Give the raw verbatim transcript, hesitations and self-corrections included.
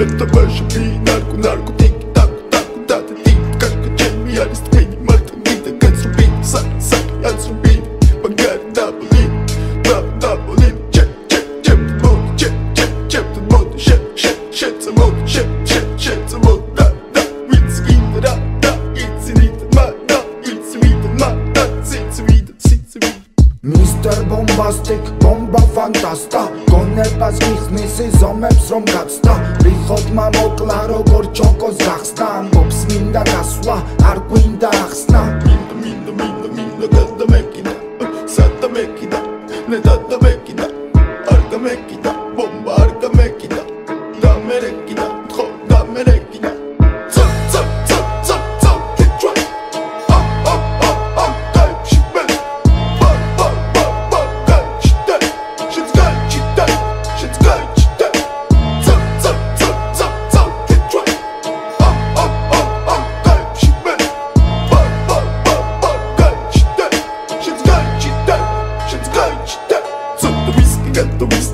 Это ваша пи, нарко, наркотики, тако, тако, дата, ти, кака, чеми, арестовани, мъртвени, така зроби, сак, сак, аз зроби, багар, да боли, да, да боли, чеп, чеп, чеп, да боли, чеп, чеп, чеп, да боли, шеп, шеп, шеп, за боли, шеп, шеп, шеп, за боли, да, да, it's in the da, da, it's in the ma, da, it's in the ma, da, it's in the, it's in the. Mister Bombastic, bomba fantasta გონებას გიხსნის ზომებს რომ გაცდა რიხოდმა მოკლა როგორ ჩოკოს გახსნა ამბობს მინდა გასვლა არ გვინდა ახსნა მინდა მინდა მინდა მინდა გადამეკიდა სადამეკიდა ნე დადამეკიდა არ გამეკიდა ბომბა არ გამეკიდა დამერეკიდა ხო დამერეკიდა Got the whiskey